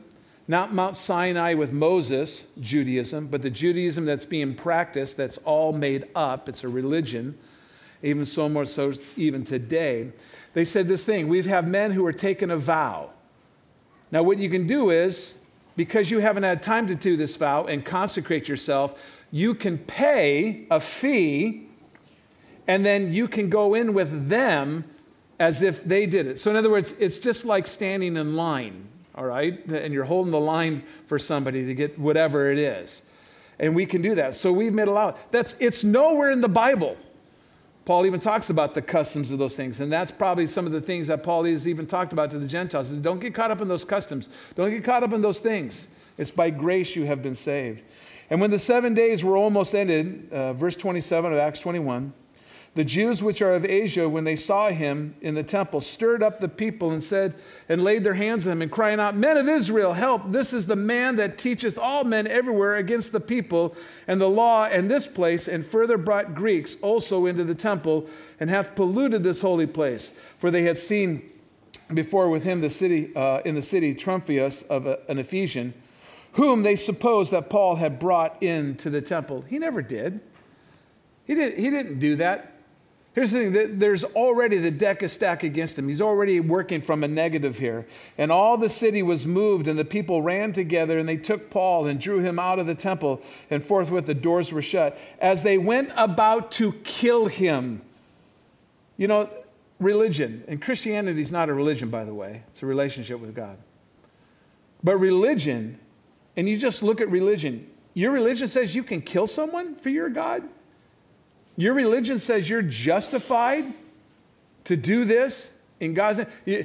Not Mount Sinai with Moses, Judaism, but the Judaism that's being practiced, that's all made up. It's a religion, even so more so even today. They said this thing, we have men who are taking a vow. Now what you can do is, because you haven't had time to do this vow and consecrate yourself, you can pay a fee and then you can go in with them as if they did it. So in other words, it's just like standing in line, all right? And you're holding the line for somebody to get whatever it is. And we can do that. So we've made a lot. That's, it's nowhere in the Bible. Paul even talks about the customs of those things. And that's probably some of the things that Paul has even talked about to the Gentiles. Is don't get caught up in those customs. Don't get caught up in those things. It's by grace you have been saved. And when the seven days were almost ended, uh, verse twenty-seven of Acts twenty-one, the Jews which are of Asia, when they saw him in the temple, stirred up the people and said, and laid their hands on him and crying out, Men of Israel, help! This is the man that teacheth all men everywhere against the people and the law and this place, and further brought Greeks also into the temple, and hath polluted this holy place. For they had seen before with him the city uh, in the city Trophimus of a, an Ephesian, whom they supposed that Paul had brought into the temple. He never did. He didn't, he didn't do that. Here's the thing, there's already the deck is stacked against him. He's already working from a negative here. And all the city was moved, and the people ran together, and they took Paul and drew him out of the temple, and forthwith the doors were shut. As they went about to kill him. You know, religion, and Christianity is not a religion, by the way. It's a relationship with God. But religion, and you just look at religion. Your religion says you can kill someone for your God? Your religion says you're justified to do this in God's name.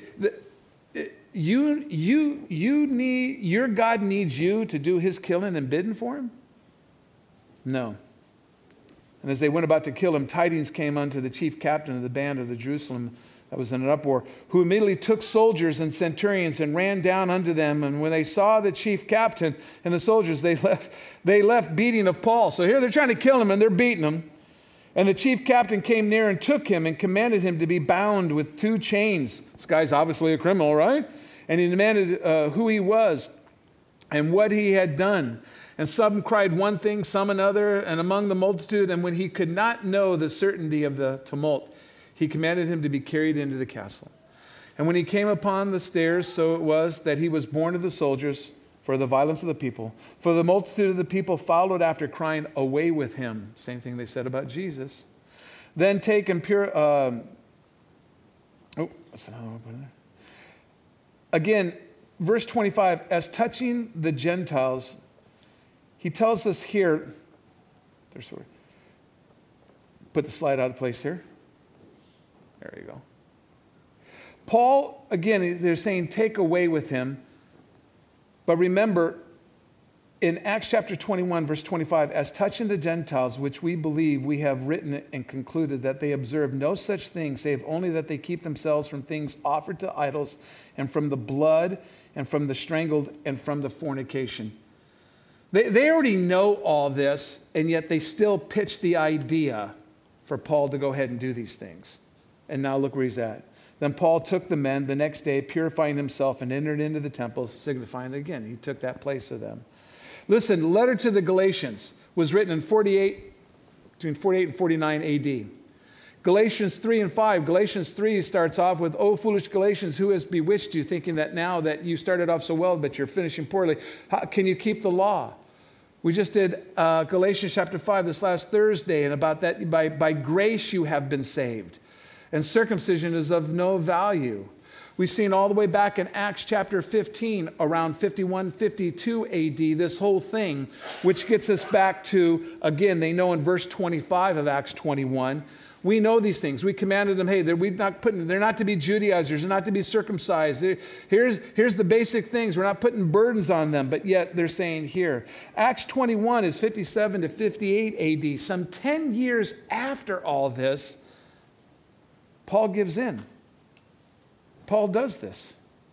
You, you, you need, your God needs you to do his killing and bidding for him? No. And as they went about to kill him, tidings came unto the chief captain of the band of the Jerusalem that was in an uproar, who immediately took soldiers and centurions and ran down unto them. And when they saw the chief captain and the soldiers, they left, they left beating of Paul. So here they're trying to kill him and they're beating him. And the chief captain came near and took him and commanded him to be bound with two chains. This guy's obviously a criminal, right? And he demanded uh, who he was and what he had done. And some cried one thing, some another, and among the multitude. And when he could not know the certainty of the tumult, he commanded him to be carried into the castle. And when he came upon the stairs, so it was that he was borne of the soldiers for the violence of the people. For the multitude of the people followed after, crying, Away with him. Same thing they said about Jesus. Then take and pure... Uh, oh, that's another one there. Again, verse twenty-five, as touching the Gentiles, he tells us here... There's where, put the slide out of place here. There you go. Paul, again, they're saying, take away with him. But remember, in Acts chapter twenty-one, verse twenty-five, as touching the Gentiles, which we believe we have written and concluded that they observe no such thing, save only that they keep themselves from things offered to idols, and from the blood, and from the strangled, and from the fornication. They, they already know all this, and yet they still pitch the idea for Paul to go ahead and do these things. And now look where he's at. Then Paul took the men the next day, purifying himself, and entered into the temple, signifying that again, he took that place of them. Listen, letter to the Galatians was written in forty-eight, between forty-eight and forty-nine A D. Galatians three and five. Galatians three starts off with, O foolish Galatians, who has bewitched you, thinking that now that you started off so well, but you're finishing poorly, how can you keep the law? We just did uh, Galatians chapter five this last Thursday, and about that, by, by grace you have been saved. And circumcision is of no value. We've seen all the way back in Acts chapter fifteen, around fifty-one, fifty-two A D, this whole thing, which gets us back to, again, they know in verse twenty-five of Acts twenty-one, we know these things. We commanded them, hey, they're, we not putting, they're not to be Judaizers, they're not to be circumcised. They're, here's, here's the basic things. We're not putting burdens on them, but yet they're saying here. Acts twenty-one is fifty-seven to fifty-eight A D. Some ten years after all this, Paul gives in. Paul does this.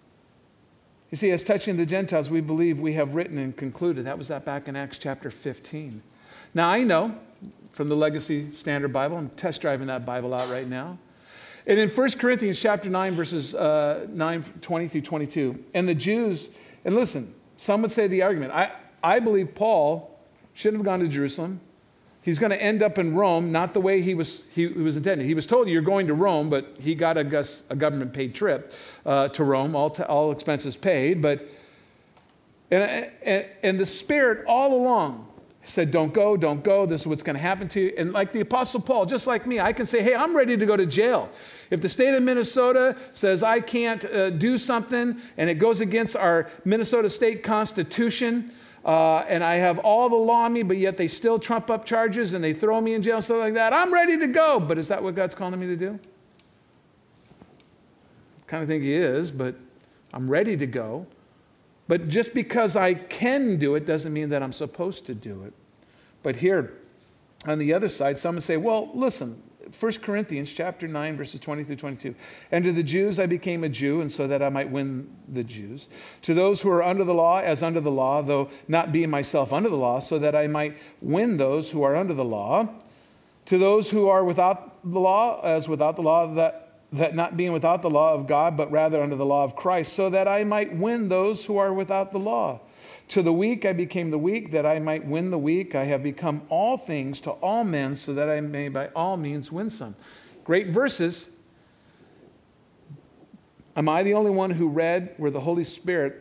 You see, as touching the Gentiles, we believe we have written and concluded. That was that back in Acts chapter fifteen. Now, I know from the Legacy Standard Bible, I'm test driving that Bible out right now. And in First Corinthians chapter nine, verses uh, nine, twenty through twenty-two, and the Jews, and listen, some would say the argument. I, I believe Paul shouldn't have gone to Jerusalem. He's going to end up in Rome, not the way he was he, he was intended. He was told, you're going to Rome, but he got a, a government-paid trip uh, to Rome, all, to, all expenses paid. But and, and, and the Spirit all along said, don't go, don't go. This is what's going to happen to you. And like the Apostle Paul, just like me, I can say, hey, I'm ready to go to jail. If the state of Minnesota says I can't uh, do something and it goes against our Minnesota state constitution, Uh, and I have all the law on me, but yet they still trump up charges and they throw me in jail and stuff like that, I'm ready to go. But is that what God's calling me to do? I kind of think he is, but I'm ready to go. But just because I can do it doesn't mean that I'm supposed to do it. But here, on the other side, some say, well, listen, First Corinthians chapter nine, verses twenty through twenty-two. And to the Jews I became a Jew, and so that I might win the Jews. To those who are under the law, as under the law, though not being myself under the law, so that I might win those who are under the law. To those who are without the law, as without the law, that, that not being without the law of God, but rather under the law of Christ, so that I might win those who are without the law. To the weak I became the weak, that I might win the weak. I have become all things to all men, so that I may by all means win some. Great verses. Am I the only one who read where the Holy Spirit,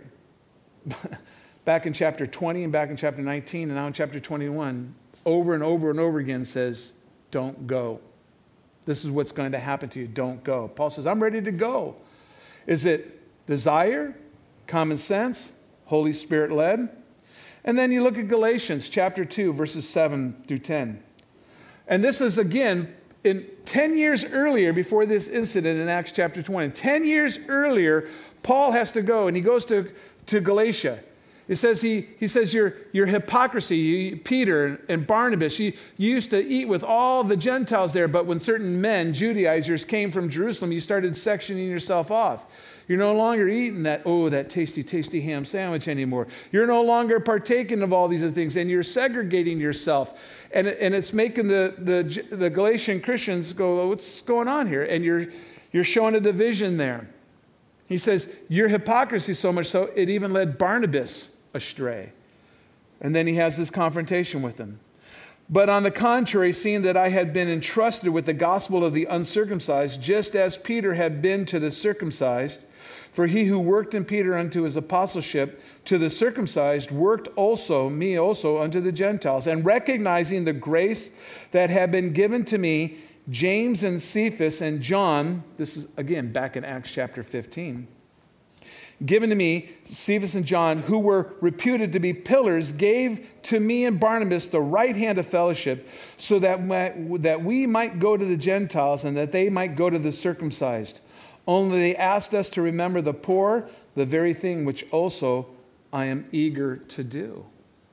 back in chapter twenty and back in chapter nineteen and now in chapter twenty-one, over and over and over again says, don't go. This is what's going to happen to you. Don't go. Paul says, I'm ready to go. Is it desire, common sense, Holy Spirit led? And then you look at Galatians chapter two, verses seven through ten. And this is again, in ten years earlier, before this incident in Acts chapter twenty, ten years earlier, Paul has to go, and he goes to, to Galatia. It says he, he says your, your hypocrisy, you, Peter and Barnabas, you, you used to eat with all the Gentiles there, but when certain men, Judaizers, came from Jerusalem, you started sectioning yourself off. You're no longer eating that, oh, that tasty, tasty ham sandwich anymore. You're no longer partaking of all these other things, and you're segregating yourself. And, and it's making the, the, the Galatian Christians go, what's going on here? And you're, you're showing a division there. He says, your hypocrisy so much so, it even led Barnabas astray. And then he has this confrontation with them. But on the contrary, seeing that I had been entrusted with the gospel of the uncircumcised, just as Peter had been to the circumcised, for he who worked in Peter unto his apostleship to the circumcised worked also, me also, unto the Gentiles. And recognizing the grace that had been given to me, James and Cephas and John, this is again back in Acts chapter fifteen, given to me, Cephas and John, who were reputed to be pillars, gave to me and Barnabas the right hand of fellowship, so that, that we might go to the Gentiles and that they might go to the circumcised. Only they asked us to remember the poor, the very thing which also I am eager to do.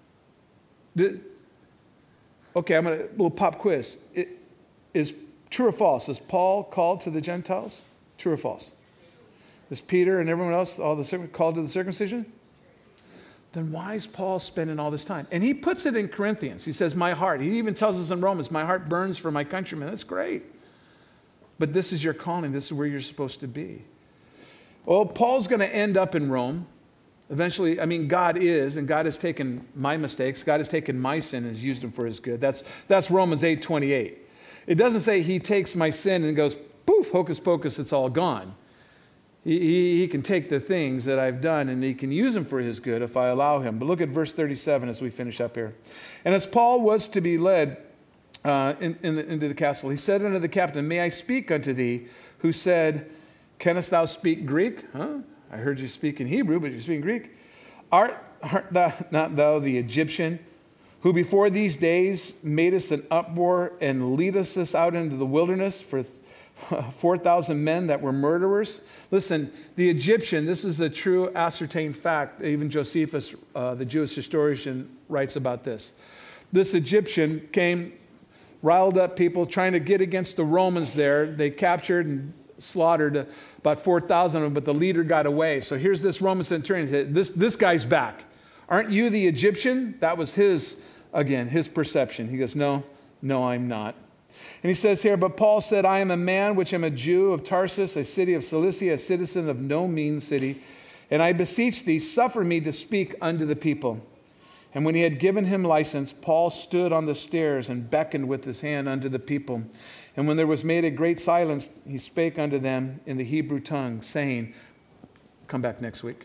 The, okay, I'm going to, a little pop quiz. It, is true or false? Is Paul called to the Gentiles? True or false? Is Peter and everyone else all the called to the circumcision? Then why is Paul spending all this time? And he puts it in Corinthians. He says, my heart. He even tells us in Romans, my heart burns for my countrymen. That's great. But this is your calling. This is where you're supposed to be. Well, Paul's going to end up in Rome. Eventually, I mean, God is, and God has taken my mistakes. God has taken my sin and has used them for his good. That's, that's Romans eight twenty-eight. It doesn't say he takes my sin and goes, poof, hocus pocus, it's all gone. He, he, he can take the things that I've done and he can use them for his good if I allow him. But look at verse thirty-seven as we finish up here. And as Paul was to be led uh, in, in the, into the castle, he said unto the captain, may I speak unto thee? Who said, canst thou speak Greek? Huh? I heard you speak in Hebrew, but you speak in Greek. Art, art thou not thou the Egyptian, who before these days made us an uproar and leadest us out into the wilderness for four thousand men that were murderers? Listen, the Egyptian, this is a true ascertained fact. Even Josephus, uh, the Jewish historian, writes about this. This Egyptian came, riled up people trying to get against the Romans there. They captured and slaughtered about four thousand of them, but the leader got away. So here's this Roman centurion. This, this guy's back. Aren't you the Egyptian? That was his, again, his perception. He goes, no, no, I'm not. And he says here, but Paul said, I am a man which am a Jew of Tarsus, a city of Cilicia, a citizen of no mean city, And I beseech thee, suffer me to speak unto the people. And when he had given him license, Paul stood on the stairs and beckoned with his hand unto the people. And when there was made a great silence, he spake unto them in the Hebrew tongue, saying, come back next week.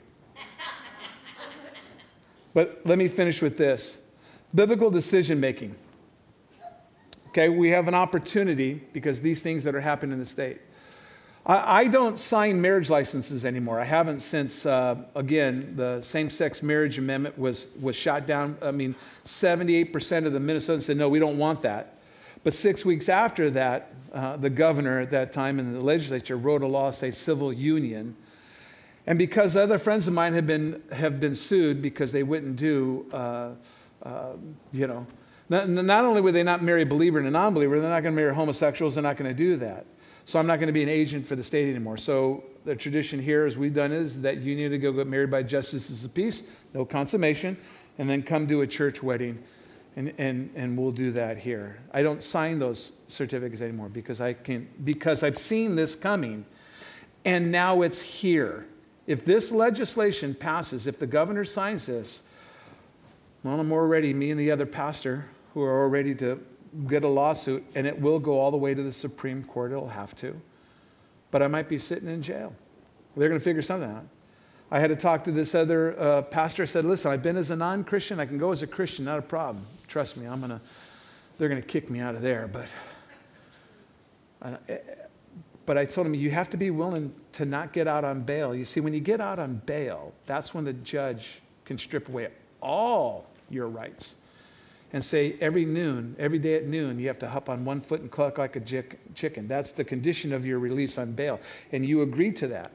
But let me finish with this. Biblical decision making. Okay, we have an opportunity because these things that are happening in the state. I, I don't sign marriage licenses anymore. I haven't since, uh, again, the same-sex marriage amendment was, was shot down. I mean, seventy-eight percent of the Minnesotans said, no, we don't want that. But six weeks after that, uh, the governor at that time in the legislature wrote a law, say civil union. And because other friends of mine have been have been sued because they wouldn't do, uh, uh, you know, not, not only would they not marry a believer and a non-believer, they're not going to marry homosexuals. They're not going to do that. So I'm not going to be an agent for the state anymore. So the tradition here, as we've done, is that you need to go get married by justices of peace, no consummation, and then come do a church wedding, and and and we'll do that here. I don't sign those certificates anymore because I can because I've seen this coming, and now it's here. If this legislation passes, if the governor signs this, well, I'm already, me and the other pastor who are all ready to get a lawsuit, and it will go all the way to the Supreme Court. It'll have to. But I might be sitting in jail. They're going to figure something out. I had to talk to this other uh, pastor. I said, listen, I've been as a non-Christian. I can go as a Christian, not a problem. Trust me, I'm going to, they're going to kick me out of there. But uh, But I told him, you have to be willing to not get out on bail. You see, when you get out on bail, that's when the judge can strip away all your rights and say every noon, every day at noon, you have to hop on one foot and cluck like a chicken. That's the condition of your release on bail. And you agree to that.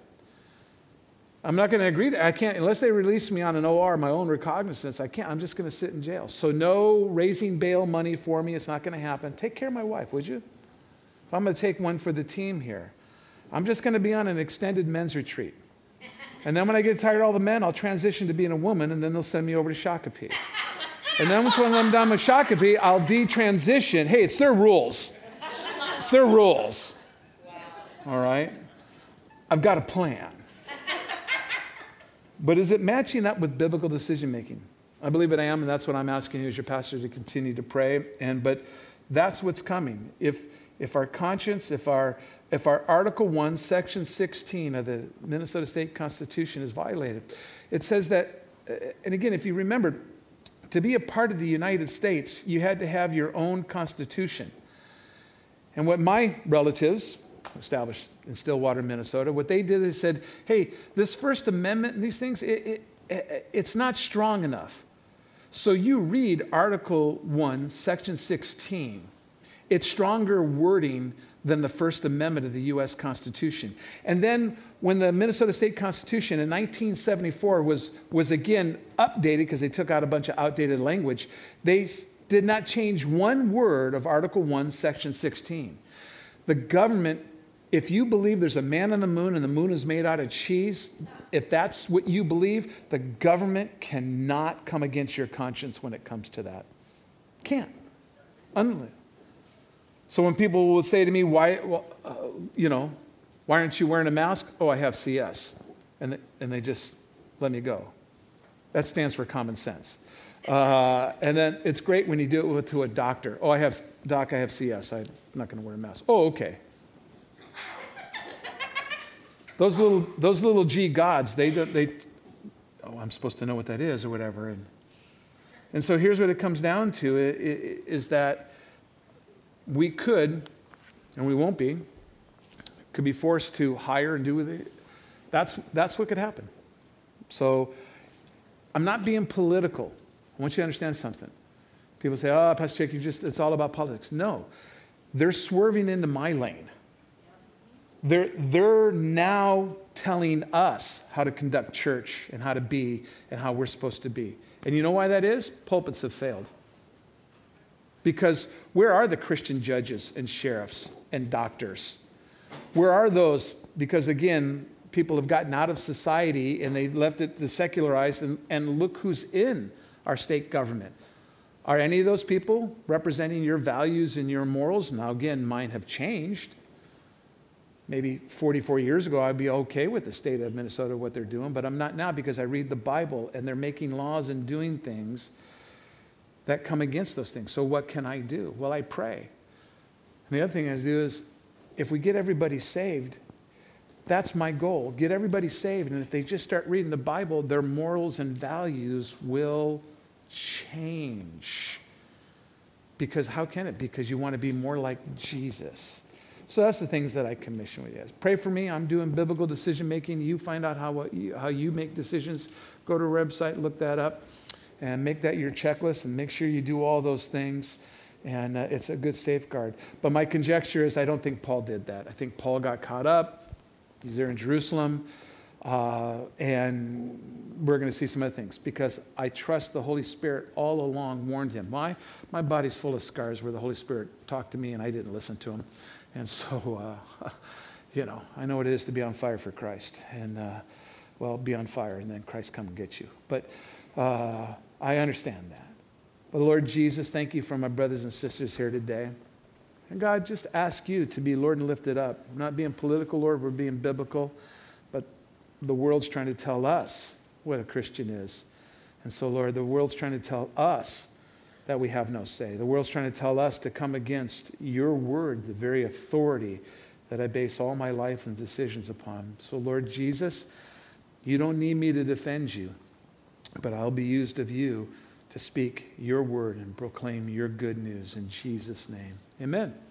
I'm not going to agree to I can't, unless they release me on an O R, my own recognizance, I can't. I'm just going to sit in jail. So no raising bail money for me. It's not going to happen. Take care of my wife, would you? If I'm going to take one for the team here, I'm just going to be on an extended men's retreat. And then when I get tired of all the men, I'll transition to being a woman, and then they'll send me over to Shakopee. And then once I'm done with Shakopee, I'll detransition. Hey, it's their rules. It's their rules. All right? I've got a plan. But is it matching up with biblical decision making? I believe it I am, and that's what I'm asking you as your pastor to continue to pray. And but that's what's coming. If if our conscience, if our if our Article one, Section sixteen of the Minnesota State Constitution is violated, it says that, and again, if you remember, to be a part of the United States, you had to have your own constitution. And what my relatives, established in Stillwater, Minnesota, what they did is said, hey, this First Amendment and these things, it, it, it's not strong enough. So you read Article one, Section sixteen. It's stronger wording than the First Amendment of the U S Constitution. And then when the Minnesota State Constitution in nineteen seventy-four was, was again updated because they took out a bunch of outdated language, they did not change one word of Article one, Section sixteen. The government, if you believe there's a man on the moon and the moon is made out of cheese, if that's what you believe, the government cannot come against your conscience when it comes to that. Can't. Unbelievable. So when people will say to me, why, well, uh, you know, why aren't you wearing a mask? Oh, I have C S. And they, and they just let me go. That stands for common sense. Uh, and then it's great when you do it with, to a doctor. Oh, I have, doc, I have C S. I'm not going to wear a mask. Oh, okay. Those little, those little G gods, they, they, oh, I'm supposed to know what that is or whatever. And, and so here's what it comes down to, is that we could, and we won't be, could be forced to hire and do with it. That's, that's what could happen. So I'm not being political. I want you to understand something. People say, oh, Pastor Jake, you just, it's all about politics. No, they're swerving into my lane. They're, they're now telling us how to conduct church and how to be and how we're supposed to be. And you know why that is? Pulpits have failed. Because where are the Christian judges and sheriffs and doctors? Where are those? Because again, people have gotten out of society and they left it to secularize, and, and look who's in our state government. Are any of those people representing your values and your morals? Now again, mine have changed. Maybe forty-four years ago, I'd be okay with the state of Minnesota, what they're doing, but I'm not now because I read the Bible and they're making laws and doing things that come against those things. So what can I do? Well, I pray. And the other thing I do is, if we get everybody saved, that's my goal. Get everybody saved. And if they just start reading the Bible, their morals and values will change. Because how can it? Because you want to be more like Jesus. So that's the things that I commission with you guys. Pray for me. I'm doing biblical decision making. You find out how, what you, how you make decisions. Go to our website, look that up, and make that your checklist, and make sure you do all those things. And uh, it's a good safeguard. But my conjecture is I don't think Paul did that. I think Paul got caught up. He's there in Jerusalem. Uh, and we're going to see some other things because I trust the Holy Spirit all along warned him. Why? My body's full of scars where the Holy Spirit talked to me and I didn't listen to him. And so, uh, you know, I know what it is to be on fire for Christ. And, uh, well, be on fire and then Christ come and get you. But uh, I understand that. But Lord Jesus, thank you for my brothers and sisters here today. And God, just ask you to be Lord and lifted up. Not being political, Lord, we're being biblical. But the world's trying to tell us what a Christian is. And so, Lord, the world's trying to tell us that we have no say. The world's trying to tell us to come against your word, the very authority that I base all my life and decisions upon. So, Lord Jesus, you don't need me to defend you, but I'll be used of you to speak your word and proclaim your good news in Jesus' name. Amen.